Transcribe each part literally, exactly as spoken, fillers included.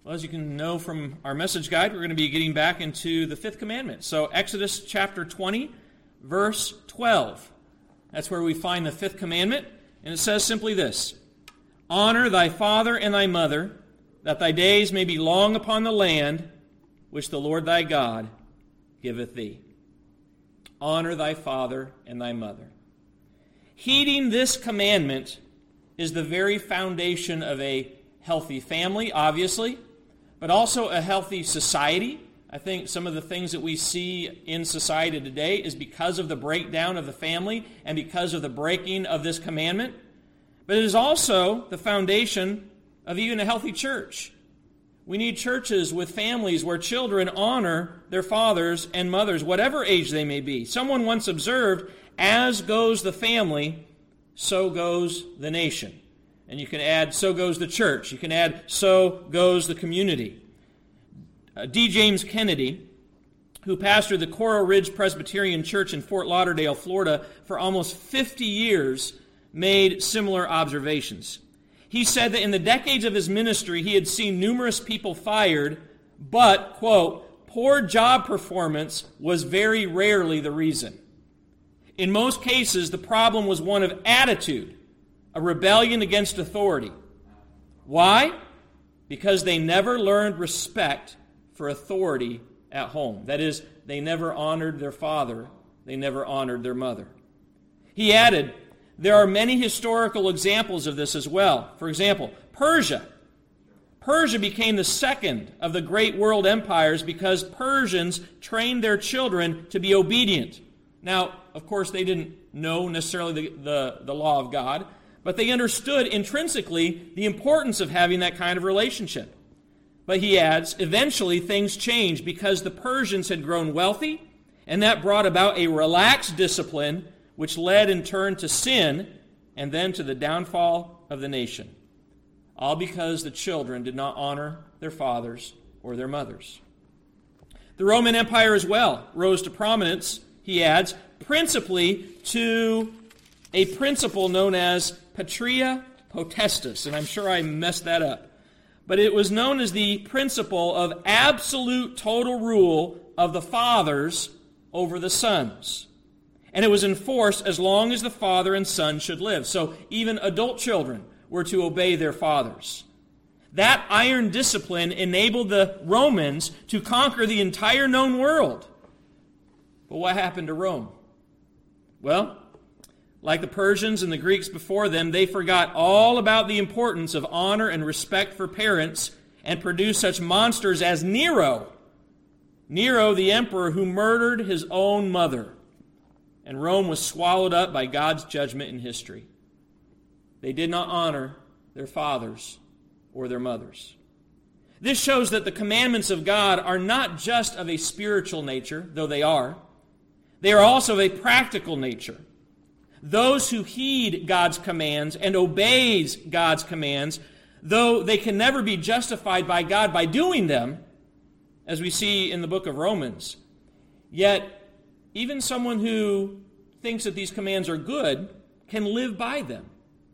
Well, as you can know from our message guide, we're going to be getting back into the fifth commandment. So Exodus chapter twenty, verse twelve. That's where we find the fifth commandment. And it says simply this: Honor thy father and thy mother, that thy days may be long upon the land which the Lord thy God giveth thee. Honor thy father and thy mother. Heeding this commandment is the very foundation of a healthy family, obviously, but also a healthy society. I think some of the things that we see in society today is because of the breakdown of the family and because of the breaking of this commandment. But it is also the foundation of even a healthy church. We need churches with families where children honor their fathers and mothers, whatever age they may be. Someone once observed, as goes the family, so goes the nation. And you can add, so goes the church. You can add, so goes the community. Uh, D. James Kennedy, who pastored the Coral Ridge Presbyterian Church in Fort Lauderdale, Florida, for almost fifty years, made similar observations. He said that in the decades of his ministry, he had seen numerous people fired, but, quote, poor job performance was very rarely the reason. In most cases, the problem was one of attitude, a rebellion against authority. Why? Because they never learned respect for authority at home. That is, they never honored their father, they never honored their mother. He added, there are many historical examples of this as well. For example, Persia. Persia became the second of the great world empires because Persians trained their children to be obedient. Now, of course, they didn't know necessarily the, the, the law of God, but they understood intrinsically the importance of having that kind of relationship. But he adds, eventually things changed because the Persians had grown wealthy, and that brought about a relaxed discipline which led in turn to sin and then to the downfall of the nation. All because the children did not honor their fathers or their mothers. The Roman Empire as well rose to prominence, he adds, principally to a principle known as patria potestas, and I'm sure I messed that up. But it was known as the principle of absolute total rule of the fathers over the sons. And it was enforced as long as the father and son should live. So even adult children were to obey their fathers. That iron discipline enabled the Romans to conquer the entire known world. But what happened to Rome? Well, like the Persians and the Greeks before them, they forgot all about the importance of honor and respect for parents and produced such monsters as Nero. Nero, the emperor who murdered his own mother. And Rome was swallowed up by God's judgment in history. They did not honor their fathers or their mothers. This shows that the commandments of God are not just of a spiritual nature, though they are. They are also of a practical nature. Those who heed God's commands and obeys God's commands, though they can never be justified by God by doing them, as we see in the book of Romans, yet even someone who thinks that these commands are good can live by them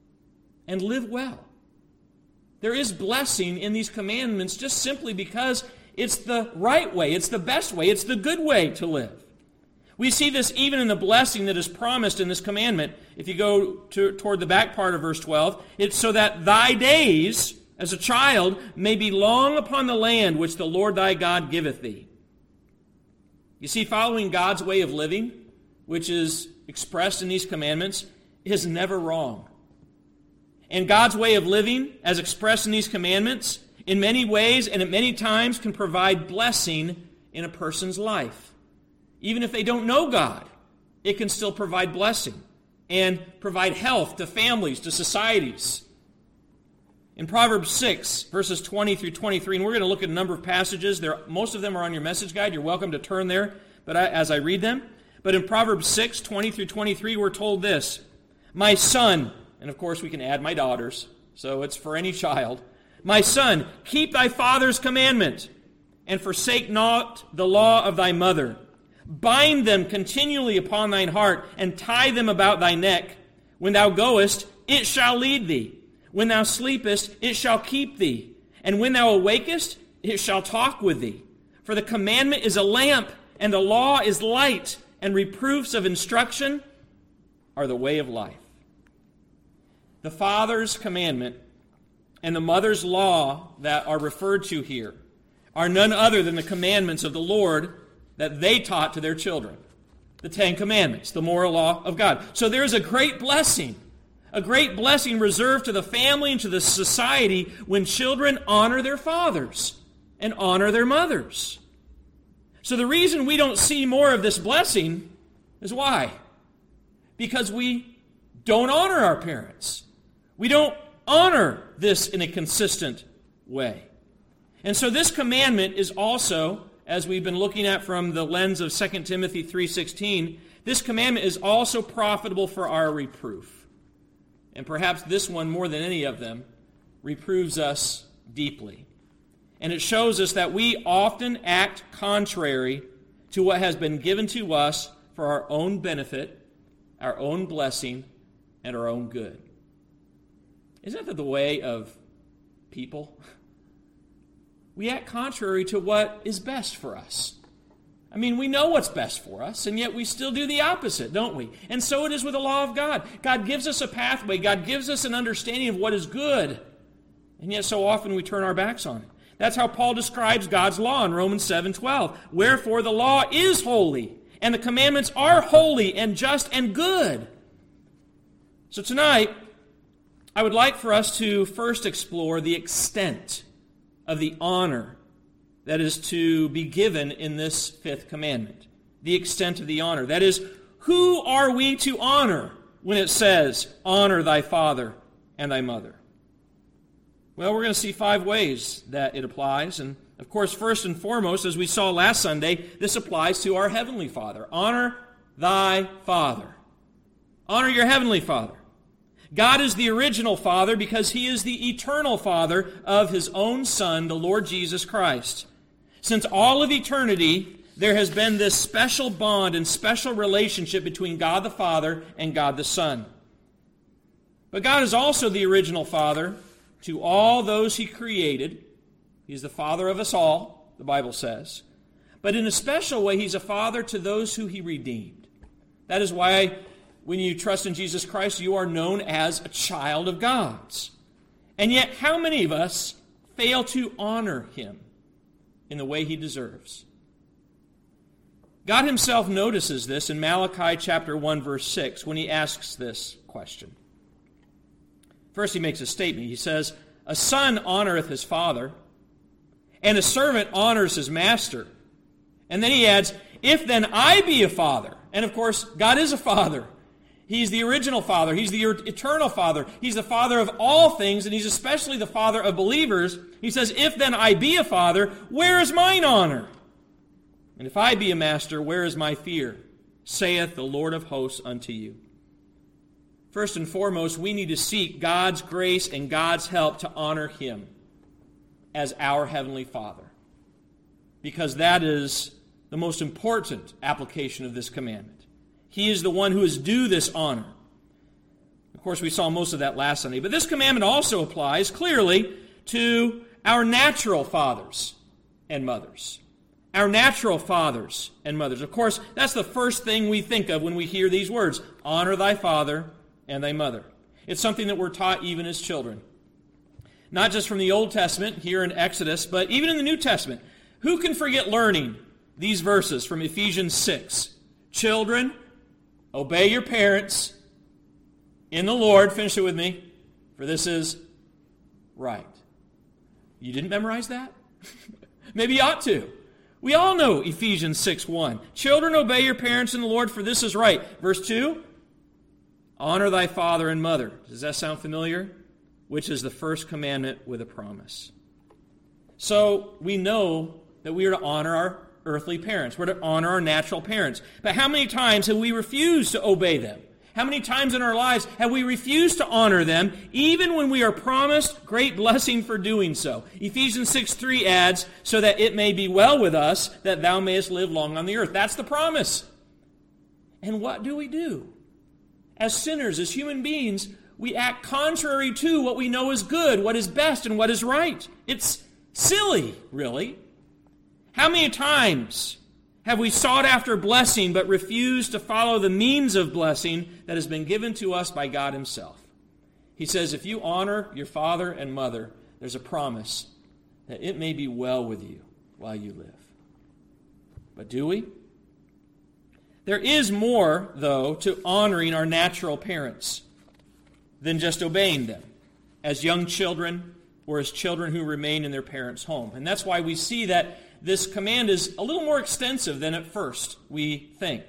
and live well. There is blessing in these commandments just simply because it's the right way, it's the best way, it's the good way to live. We see this even in the blessing that is promised in this commandment. If you go to, toward the back part of verse twelve, it's so that thy days as a child may be long upon the land which the Lord thy God giveth thee. You see, following God's way of living, which is expressed in these commandments, is never wrong. And God's way of living, as expressed in these commandments, in many ways and at many times can provide blessing in a person's life. Even if they don't know God, it can still provide blessing and provide health to families, to societies. In Proverbs six, verses twenty through twenty-three, and we're going to look at a number of passages. There, most of them are on your message guide. You're welcome to turn there but I, as I read them. But in Proverbs six, twenty through twenty-three, we're told this: My son, and of course we can add my daughters, so it's for any child. My son, keep thy father's commandment, and forsake not the law of thy mother. Bind them continually upon thine heart, and tie them about thy neck. When thou goest, it shall lead thee. When thou sleepest, it shall keep thee. And when thou awakest, it shall talk with thee. For the commandment is a lamp, and the law is light, and reproofs of instruction are the way of life. The father's commandment and the mother's law that are referred to here are none other than the commandments of the Lord that they taught to their children. The Ten Commandments, the moral law of God. So there is a great blessing, a great blessing reserved to the family and to the society when children honor their fathers and honor their mothers. So the reason we don't see more of this blessing is why? Because we don't honor our parents. We don't honor this in a consistent way. And so this commandment is also, as we've been looking at from the lens of Second Timothy three sixteen, this commandment is also profitable for our reproof. And perhaps this one, more than any of them, reproves us deeply. And it shows us that we often act contrary to what has been given to us for our own benefit, our own blessing, and our own good. Isn't that the way of people? We act contrary to what is best for us. I mean, we know what's best for us, and yet we still do the opposite, don't we? And so it is with the law of God. God gives us a pathway. God gives us an understanding of what is good, and yet so often we turn our backs on it. That's how Paul describes God's law in Romans seven twelve. Wherefore the law is holy, and the commandments are holy and just and good. So tonight, I would like for us to first explore the extent of the honor that is to be given in this fifth commandment. The extent of the honor. That is, who are we to honor when it says, honor thy father and thy mother? Well, we're going to see five ways that it applies. And, of course, first and foremost, as we saw last Sunday, this applies to our Heavenly Father. Honor thy Father. Honor your Heavenly Father. God is the original Father because He is the eternal Father of His own Son, the Lord Jesus Christ. Since all of eternity, there has been this special bond and special relationship between God the Father and God the Son. But God is also the original Father to all those He created. He's the Father of us all, the Bible says. But in a special way, He's a Father to those who He redeemed. That is why when you trust in Jesus Christ, you are known as a child of God's. And yet, how many of us fail to honor Him in the way He deserves? God Himself notices this in Malachi chapter one, verse six, when He asks this question. First, He makes a statement. He says, a son honoreth his father, and a servant honors his master. And then He adds, if then I be a father. And of course, God is a father. He's the original Father. He's the eternal Father. He's the Father of all things, and He's especially the Father of believers. He says, if then I be a father, where is mine honor? And if I be a master, where is my fear? Saith the Lord of hosts unto you. First and foremost, we need to seek God's grace and God's help to honor Him as our Heavenly Father, because that is the most important application of this commandment. He is the one who is due this honor. Of course, we saw most of that last Sunday. But this commandment also applies clearly to our natural fathers and mothers. Our natural fathers and mothers. Of course, that's the first thing we think of when we hear these words. Honor thy father and thy mother. It's something that we're taught even as children. Not just from the Old Testament, here in Exodus, but even in the New Testament. Who can forget learning these verses from Ephesians six? Children, obey your parents in the Lord. Finish it with me. For this is right. You didn't memorize that? Maybe you ought to. We all know Ephesians six one. Children, obey your parents in the Lord, for this is right. Verse two, honor thy father and mother. Does that sound familiar? Which is the first commandment with a promise. So we know that we are to honor our earthly parents. We're to honor our natural parents. But how many times have we refused to obey them? How many times in our lives have we refused to honor them, even when we are promised great blessing for doing so? Ephesians six three adds, so that it may be well with us, that thou mayest live long on the earth. That's the promise. And what do we do? As sinners, as human beings, we act contrary to what we know is good, what is best, and what is right. It's silly, really. How many times have we sought after blessing but refused to follow the means of blessing that has been given to us by God himself? He says, if you honor your father and mother, there's a promise that it may be well with you while you live. But do we? There is more, though, to honoring our natural parents than just obeying them as young children or as children who remain in their parents' home. And that's why we see that this command is a little more extensive than at first we think.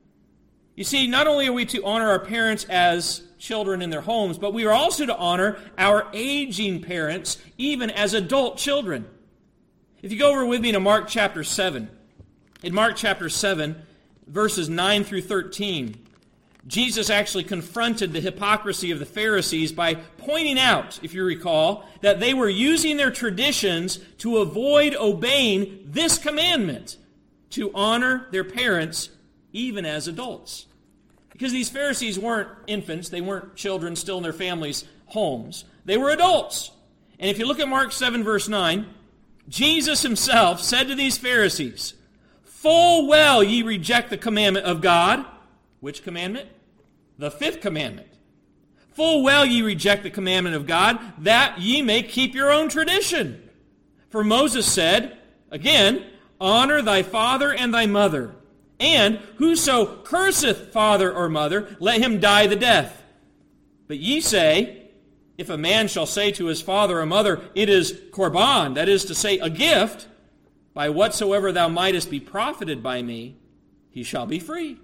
You see, not only are we to honor our parents as children in their homes, but we are also to honor our aging parents even as adult children. If you go over with me to Mark chapter seven, in Mark chapter seven, verses nine through thirteen, Jesus actually confronted the hypocrisy of the Pharisees by pointing out, if you recall, that they were using their traditions to avoid obeying this commandment, to honor their parents even as adults. Because these Pharisees weren't infants, they weren't children still in their families' homes. They were adults. And if you look at Mark seven, verse nine, Jesus himself said to these Pharisees, "Full well ye reject the commandment of God." Which commandment? The fifth commandment. "Full well ye reject the commandment of God, that ye may keep your own tradition. For Moses said," again, "honor thy father and thy mother. And whoso curseth father or mother, let him die the death. But ye say, if a man shall say to his father or mother, it is korban, that is to say, a gift, by whatsoever thou mightest be profited by me, he shall be free.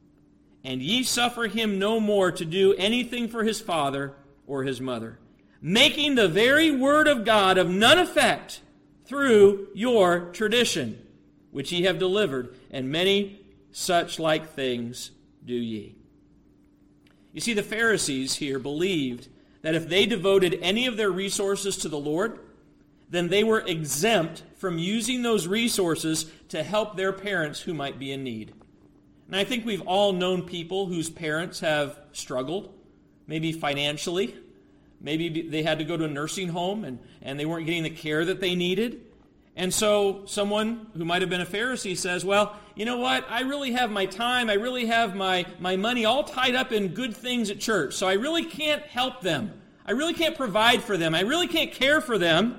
And ye suffer him no more to do anything for his father or his mother, making the very word of God of none effect through your tradition, which ye have delivered, and many such like things do ye." You see, the Pharisees here believed that if they devoted any of their resources to the Lord, then they were exempt from using those resources to help their parents who might be in need. And I think we've all known people whose parents have struggled, maybe financially. Maybe they had to go to a nursing home and, and they weren't getting the care that they needed. And so someone who might have been a Pharisee says, well, you know what? I really have my time, I really have my, my money all tied up in good things at church, so I really can't help them. I really can't provide for them. I really can't care for them.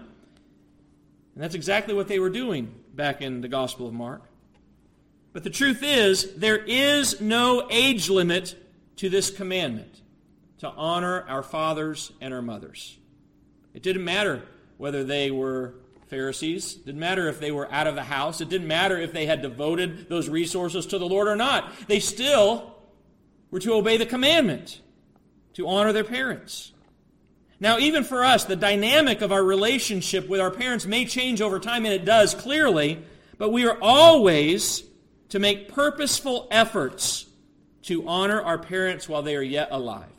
And that's exactly what they were doing back in the Gospel of Mark. But the truth is, there is no age limit to this commandment, to honor our fathers and our mothers. It didn't matter whether they were Pharisees. It didn't matter if they were out of the house. It didn't matter if they had devoted those resources to the Lord or not. They still were to obey the commandment, to honor their parents. Now, even for us, the dynamic of our relationship with our parents may change over time, and it does clearly, but we are always to make purposeful efforts to honor our parents while they are yet alive.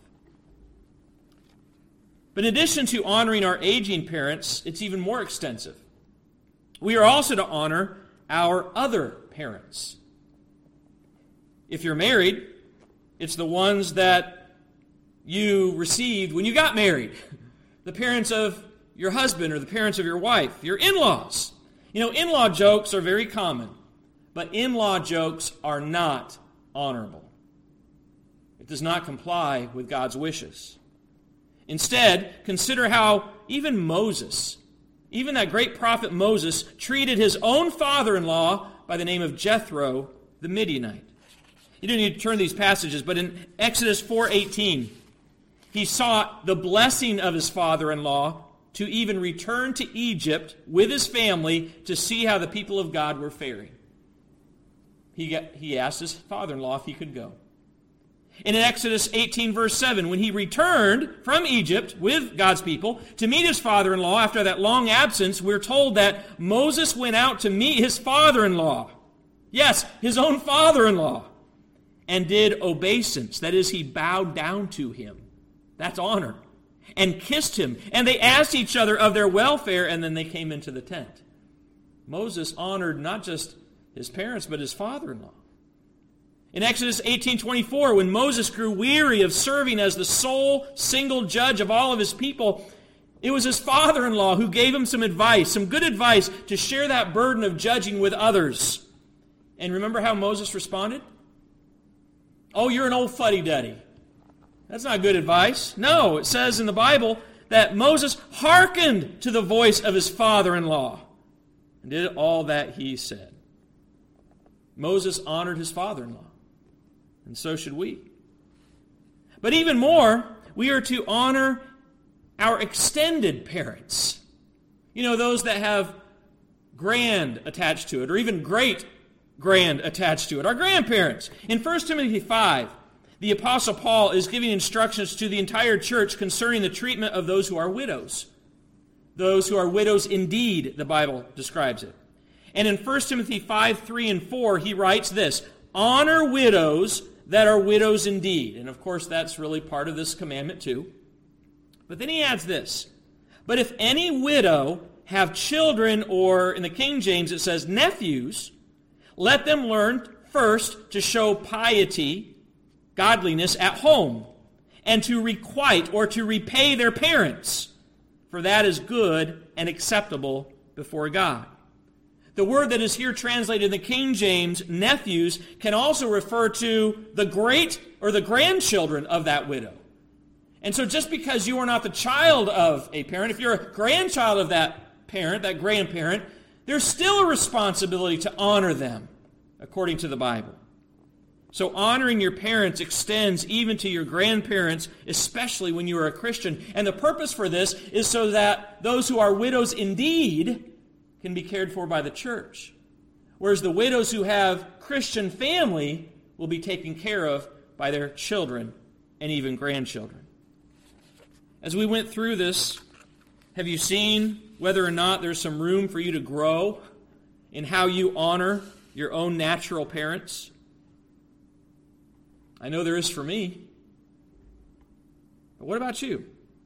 But in addition to honoring our aging parents, it's even more extensive. We are also to honor our other parents. If you're married, it's the ones that you received when you got married. The parents of your husband or the parents of your wife, your in-laws. You know, in-law jokes are very common, but in-law jokes are not honorable. It does not comply with God's wishes. Instead, consider how even Moses, even that great prophet Moses, treated his own father-in-law by the name of Jethro, the Midianite. You don't need to turn these passages, but in Exodus four eighteen, he sought the blessing of his father-in-law to even return to Egypt with his family to see how the people of God were faring. He, got, he asked his father-in-law if he could go. And in Exodus eighteen, verse seven, when he returned from Egypt with God's people to meet his father-in-law after that long absence, we're told that Moses went out to meet his father-in-law. Yes, his own father-in-law. And did obeisance. That is, he bowed down to him. That's honor. And kissed him. And they asked each other of their welfare, and then they came into the tent. Moses honored not just his parents, but his father-in-law. In Exodus eighteen twenty-four, when Moses grew weary of serving as the sole single judge of all of his people, it was his father-in-law who gave him some advice, some good advice to share that burden of judging with others. And remember how Moses responded? Oh, you're an old fuddy-duddy. That's not good advice. No, it says in the Bible that Moses hearkened to the voice of his father-in-law and did all that he said. Moses honored his father-in-law, and so should we. But even more, we are to honor our extended parents. You know, those that have grand attached to it, or even great grand attached to it. Our grandparents. In First Timothy five, the Apostle Paul is giving instructions to the entire church concerning the treatment of those who are widows. Those who are widows indeed, the Bible describes it. And in First Timothy five, three, and four, he writes this, honor widows that are widows indeed. And of course, that's really part of this commandment too. But then he adds this, but if any widow have children, or in the King James it says nephews, let them learn first to show piety, godliness at home, and to requite or to repay their parents, for that is good and acceptable before God. The word that is here translated in the King James, nephews, can also refer to the great or the grandchildren of that widow. And so just because you are not the child of a parent, if you're a grandchild of that parent, that grandparent, there's still a responsibility to honor them, according to the Bible. So honoring your parents extends even to your grandparents, especially when you are a Christian. And the purpose for this is so that those who are widows indeed can be cared for by the church, whereas the widows who have Christian family will be taken care of by their children and even grandchildren. As we went through this, have you seen whether or not there's some room for you to grow in how you honor your own natural parents? I know there is for me. But what about you?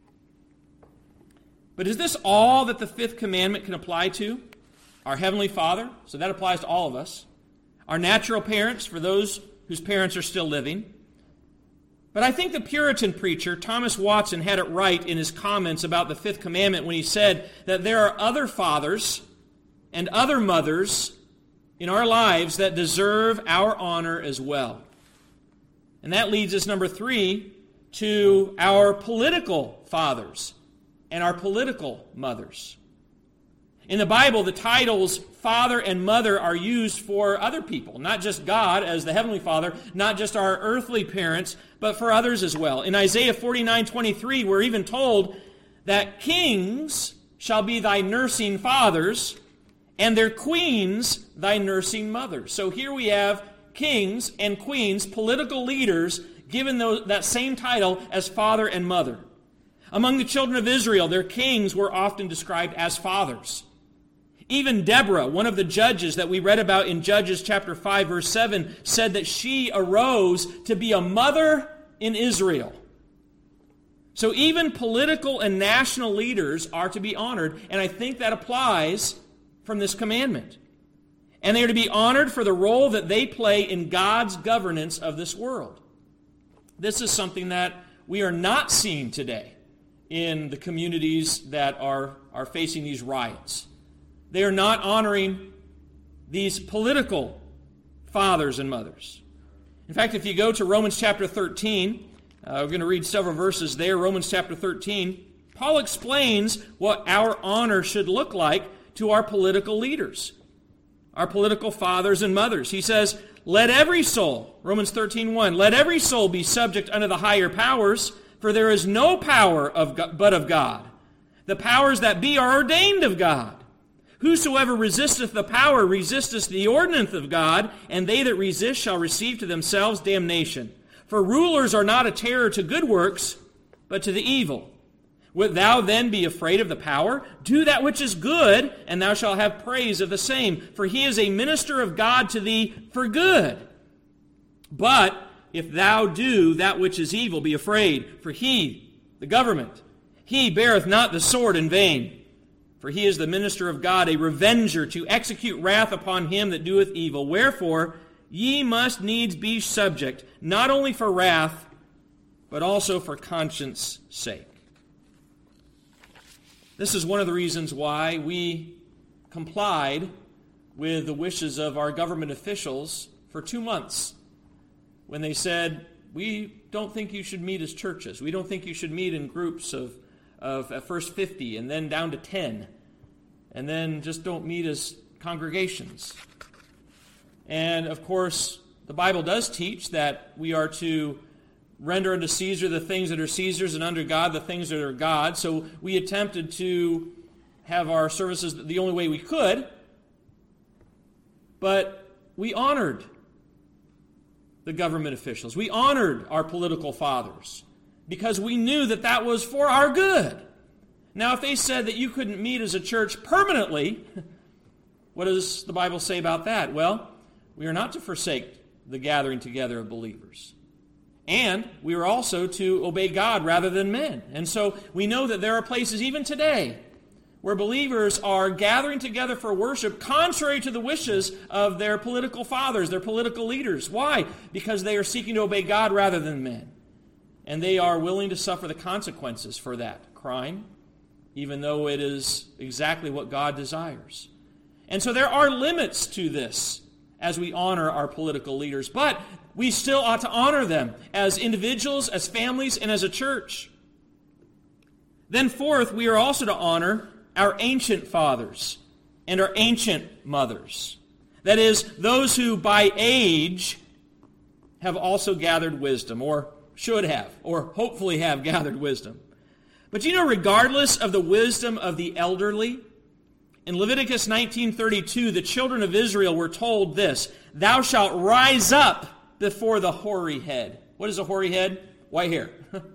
But is this all that the fifth commandment can apply to? Our Heavenly Father, so that applies to all of us. Our natural parents, for those whose parents are still living. But I think the Puritan preacher, Thomas Watson, had it right in his comments about the fifth commandment when he said that there are other fathers and other mothers in our lives that deserve our honor as well. And that leads us, number three, to our political fathers and our political mothers. In the Bible, the titles father and mother are used for other people, not just God as the Heavenly Father, not just our earthly parents, but for others as well. In Isaiah forty-nine twenty-three, we're even told that kings shall be thy nursing fathers, and their queens thy nursing mothers. So here we have kings and queens, political leaders, given those, that same title as father and mother. Among the children of Israel, their kings were often described as fathers. Even Deborah, one of the judges that we read about in Judges chapter five, verse seven, said that she arose to be a mother in Israel. So even political and national leaders are to be honored, and I think that applies from this commandment. And they are to be honored for the role that they play in God's governance of this world. This is something that we are not seeing today in the communities that are, are facing these riots. They are not honoring these political fathers and mothers. In fact, if you go to Romans chapter thirteen, uh, we're going to read several verses there. Romans chapter thirteen, Paul explains what our honor should look like to our political leaders, our political fathers and mothers. He says, let every soul, Romans thirteen one, let every soul be subject unto the higher powers, for there is no power of God, but of God. The powers that be are ordained of God. Whosoever resisteth the power resisteth the ordinance of God, and they that resist shall receive to themselves damnation. For rulers are not a terror to good works, but to the evil. Wilt thou then be afraid of the power? Do that which is good, and thou shalt have praise of the same. For he is a minister of God to thee for good. But if thou do that which is evil, be afraid. For he, the government, he beareth not the sword in vain. For he is the minister of God, a revenger, to execute wrath upon him that doeth evil. Wherefore, ye must needs be subject, not only for wrath, but also for conscience sake. This is one of the reasons why we complied with the wishes of our government officials for two months when they said, we don't think you should meet as churches. We don't think you should meet in groups of, of at first fifty and then down to ten. And then just don't meet as congregations. And of course, the Bible does teach that we are to render unto Caesar the things that are Caesar's and unto God the things that are God's. So we attempted to have our services the only way we could, but we honored the government officials. We honored our political fathers because we knew that that was for our good. Now, if they said that you couldn't meet as a church permanently, what does the Bible say about that? Well, we are not to forsake the gathering together of believers. And we are also to obey God rather than men. And so we know that there are places even today where believers are gathering together for worship contrary to the wishes of their political fathers, their political leaders. Why? Because they are seeking to obey God rather than men. And they are willing to suffer the consequences for that crime, even though it is exactly what God desires. And so there are limits to this as we honor our political leaders, but we still ought to honor them as individuals, as families, and as a church. Then fourth, we are also to honor our ancient fathers and our ancient mothers. That is, those who by age have also gathered wisdom, or should have, or hopefully have gathered wisdom. But you know, regardless of the wisdom of the elderly, in Leviticus nineteen thirty-two, the children of Israel were told this, thou shalt rise up before the hoary head. What is a hoary head? White hair.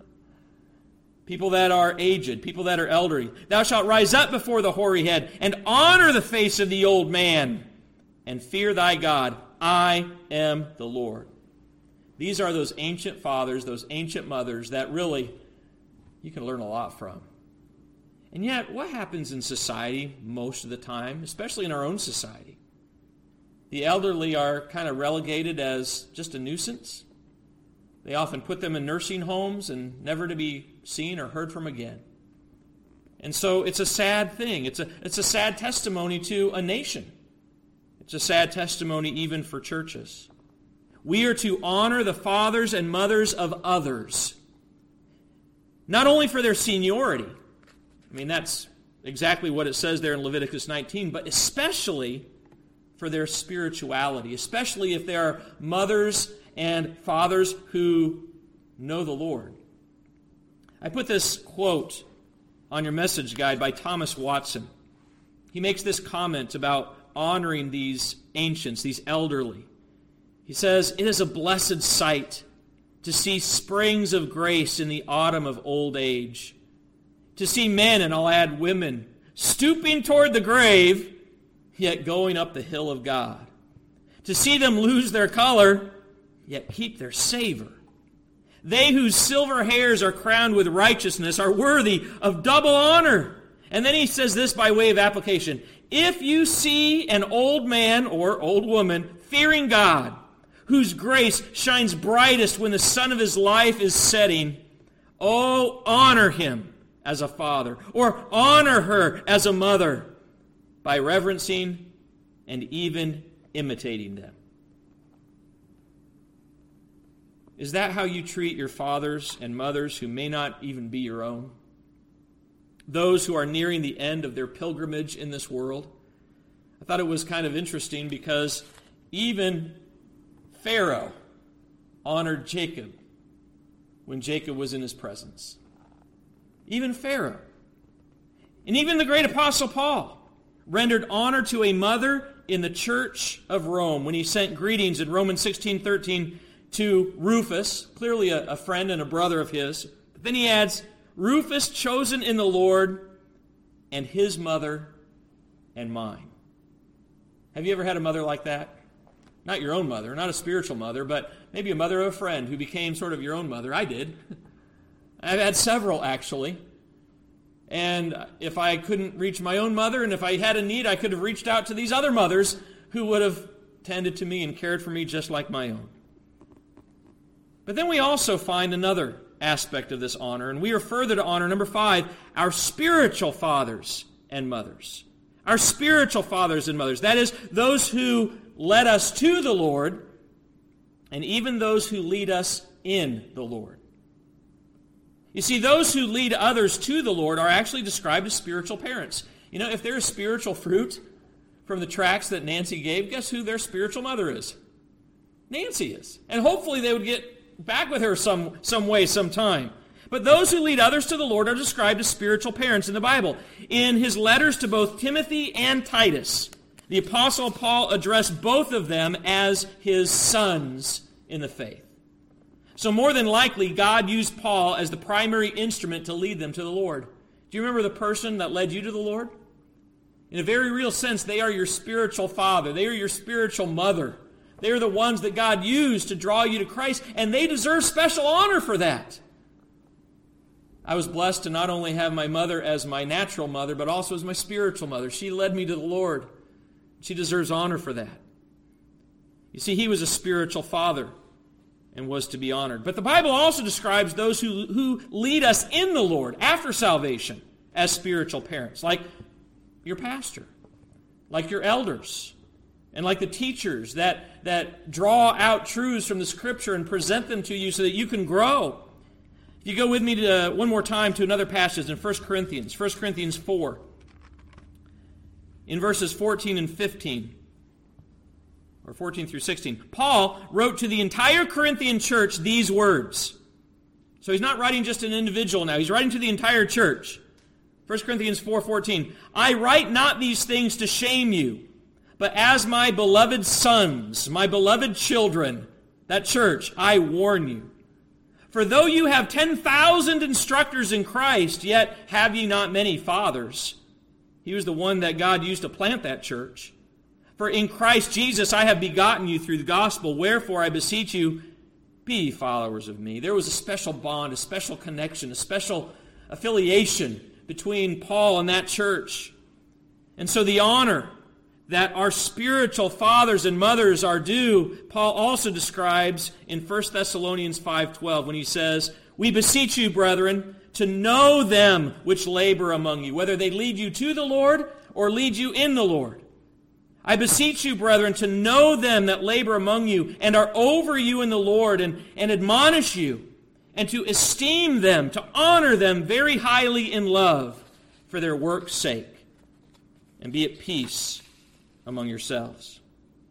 People that are aged, people that are elderly. Thou shalt rise up before the hoary head and honor the face of the old man and fear thy God. I am the Lord. These are those ancient fathers, those ancient mothers that really you can learn a lot from. And yet, what happens in society most of the time, especially in our own society? The elderly are kind of relegated as just a nuisance. They often put them in nursing homes and never to be seen or heard from again. And so it's a sad thing. It's a, it's a sad testimony to a nation. It's a sad testimony even for churches. We are to honor the fathers and mothers of others, not only for their seniority. I mean, that's exactly what it says there in Leviticus nineteen, but especially for their spirituality, especially if they are mothers and fathers who know the Lord. I put this quote on your message guide by Thomas Watson. He makes this comment about honoring these ancients, these elderly. He says, it is a blessed sight to see springs of grace in the autumn of old age, to see men, and I'll add women, stooping toward the grave, yet going up the hill of God, to see them lose their color, yet keep their savor. They whose silver hairs are crowned with righteousness are worthy of double honor. And then he says this by way of application. If you see an old man or old woman fearing God, whose grace shines brightest when the sun of his life is setting, oh, honor him as a father, or honor her as a mother, by reverencing and even imitating them. Is that how you treat your fathers and mothers who may not even be your own? Those who are nearing the end of their pilgrimage in this world? I thought it was kind of interesting because even Pharaoh honored Jacob when Jacob was in his presence. Even Pharaoh. And even the great apostle Paul rendered honor to a mother in the church of Rome when he sent greetings in Romans sixteen thirteen to Rufus, clearly a, a friend and a brother of his. But then he adds, Rufus chosen in the Lord, and his mother and mine. Have you ever had a mother like that? Not your own mother, not a spiritual mother, but maybe a mother of a friend who became sort of your own mother. I did. I've had several, actually. And if I couldn't reach my own mother, and if I had a need, I could have reached out to these other mothers who would have tended to me and cared for me just like my own. But then we also find another aspect of this honor, and we are further to honor, number five, our spiritual fathers and mothers. Our spiritual fathers and mothers. That is, those who led us to the Lord, and even those who lead us in the Lord. You see, those who lead others to the Lord are actually described as spiritual parents. You know, if there's spiritual fruit from the tracts that Nancy gave, guess who their spiritual mother is? Nancy is. And hopefully they would get back with her some, some way, sometime. But those who lead others to the Lord are described as spiritual parents in the Bible. In his letters to both Timothy and Titus, the Apostle Paul addressed both of them as his sons in the faith. So more than likely, God used Paul as the primary instrument to lead them to the Lord. Do you remember the person that led you to the Lord? In a very real sense, they are your spiritual father. They are your spiritual mother. They are the ones that God used to draw you to Christ, and they deserve special honor for that. I was blessed to not only have my mother as my natural mother, but also as my spiritual mother. She led me to the Lord. She deserves honor for that. You see, he was a spiritual father and was to be honored. But the Bible also describes those who, who lead us in the Lord after salvation as spiritual parents, like your pastor, like your elders, and like the teachers that, that draw out truths from the Scripture and present them to you so that you can grow. If you go with me to, uh, one more time to another passage in First Corinthians, First Corinthians four, in verses fourteen and fifteen, or fourteen through sixteen, Paul wrote to the entire Corinthian church these words. So he's not writing just an individual now. He's writing to the entire church. First Corinthians four fourteen, I write not these things to shame you, but as my beloved sons, my beloved children, that church, I warn you. For though you have ten thousand instructors in Christ, yet have ye not many fathers. He was the one that God used to plant that church. For in Christ Jesus I have begotten you through the gospel. Wherefore I beseech you, be followers of me. There was a special bond, a special connection, a special affiliation between Paul and that church. And so the honor that our spiritual fathers and mothers are due, Paul also describes in First Thessalonians five twelve when he says, we beseech you, brethren, to know them which labor among you, whether they lead you to the Lord or lead you in the Lord. I beseech you, brethren, to know them that labor among you and are over you in the Lord and, and admonish you, and to esteem them, to honor them very highly in love for their work's sake, and be at peace among yourselves.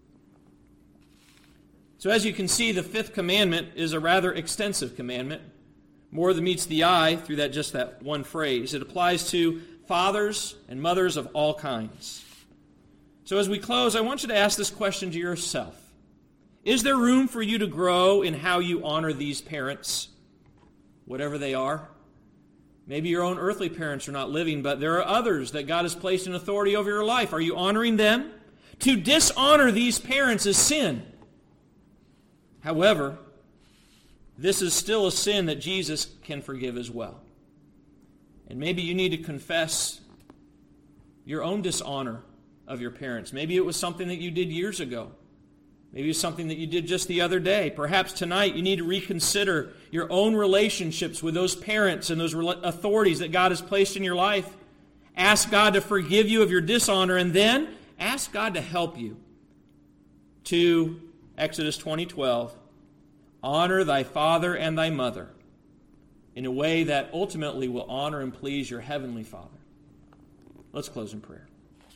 So as you can see, the fifth commandment is a rather extensive commandment, more than meets the eye through that just that one phrase. It applies to fathers and mothers of all kinds. So as we close, I want you to ask this question to yourself. Is there room for you to grow in how you honor these parents, whatever they are? Maybe your own earthly parents are not living, but there are others that God has placed in authority over your life. Are you honoring them? To dishonor these parents is sin. However, this is still a sin that Jesus can forgive as well. And maybe you need to confess your own dishonor of your parents. Maybe it was something that you did years ago. Maybe it's something that you did just the other day. Perhaps tonight you need to reconsider your own relationships with those parents and those authorities that God has placed in your life. Ask God to forgive you of your dishonor, and then ask God to help you to Exodus twenty twelve. Honor thy father and thy mother in a way that ultimately will honor and please your heavenly Father. Let's close in prayer.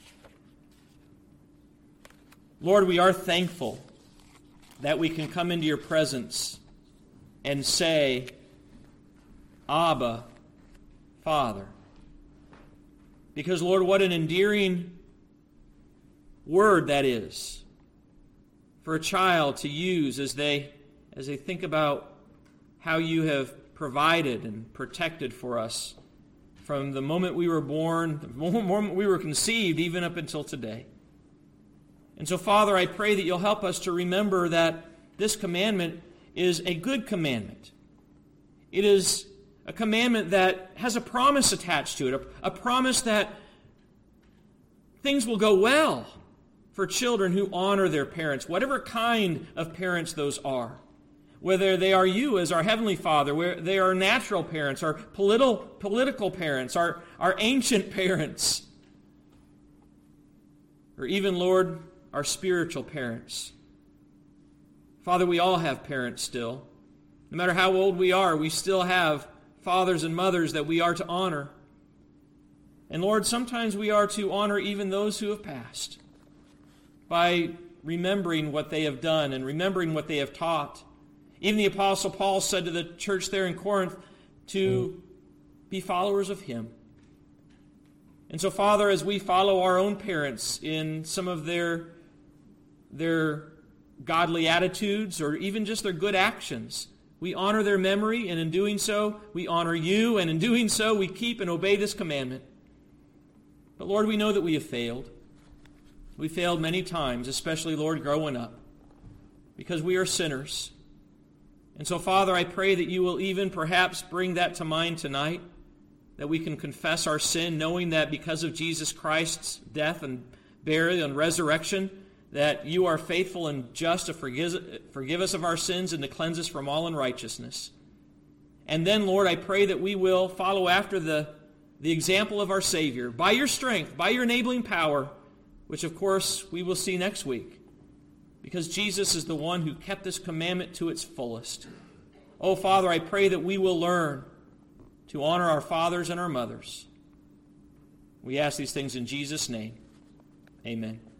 Lord, we are thankful that we can come into your presence and say, Abba, Father. Because, Lord, what an endearing word that is for a child to use as they, as they think about how you have provided and protected for us from the moment we were born, the moment we were conceived, even up until today. And so, Father, I pray that you'll help us to remember that this commandment is a good commandment. It is a commandment that has a promise attached to it, a, a promise that things will go well for children who honor their parents, whatever kind of parents those are. Whether they are you as our Heavenly Father, where they are natural parents, our political, political parents, our, our ancient parents, or even, Lord, our spiritual parents. Father, we all have parents still. No matter how old we are, we still have fathers and mothers that we are to honor. And Lord, sometimes we are to honor even those who have passed by remembering what they have done and remembering what they have taught. Even the Apostle Paul said to the church there in Corinth to be followers of him. And so, Father, as we follow our own parents in some of their, their godly attitudes or even just their good actions, we honor their memory, and in doing so, we honor you, and in doing so, we keep and obey this commandment. But Lord, we know that we have failed. We failed many times, especially, Lord, growing up, because we are sinners. And so, Father, I pray that you will even perhaps bring that to mind tonight, that we can confess our sin, knowing that because of Jesus Christ's death and burial and resurrection, that you are faithful and just to forgive, forgive us of our sins and to cleanse us from all unrighteousness. And then, Lord, I pray that we will follow after the, the example of our Savior, by your strength, by your enabling power, which, of course, we will see next week. Because Jesus is the one who kept this commandment to its fullest. Oh, Father, I pray that we will learn to honor our fathers and our mothers. We ask these things in Jesus' name. Amen.